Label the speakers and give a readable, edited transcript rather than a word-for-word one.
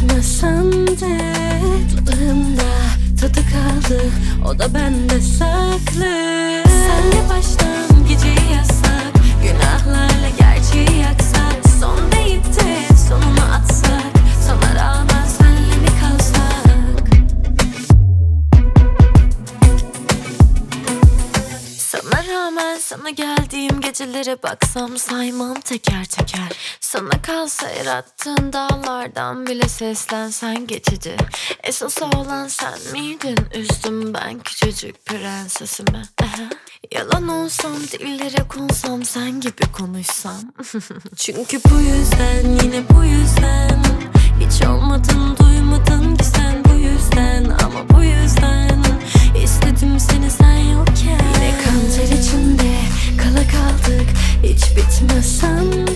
Speaker 1: bitmesen de dudağımda tadı kaldı, o da bende saklı. Senle baştan geceyi yasak, günahlarla gerçeği yaksak, son deyip de sonunu atsak, sana rağmen senle mi kalsak? Sana rağmen sana geldiğim gecelere baksam saymam teker teker. Sana kalsa yarattığın dağlardan bile seslensen geçici. Esas olan sen miydin? Üzdüm ben küçücük prensesimi. Yalan olsam, dillere konsam, sen gibi konuşsam. Çünkü bu yüzden, yine bu yüzden, hiç olmadın, duymadın ki sen bu yüzden. Ama bu yüzden istedim seni sen yokken. Yine kan ter içinde kala kaldık, hiç bitmesen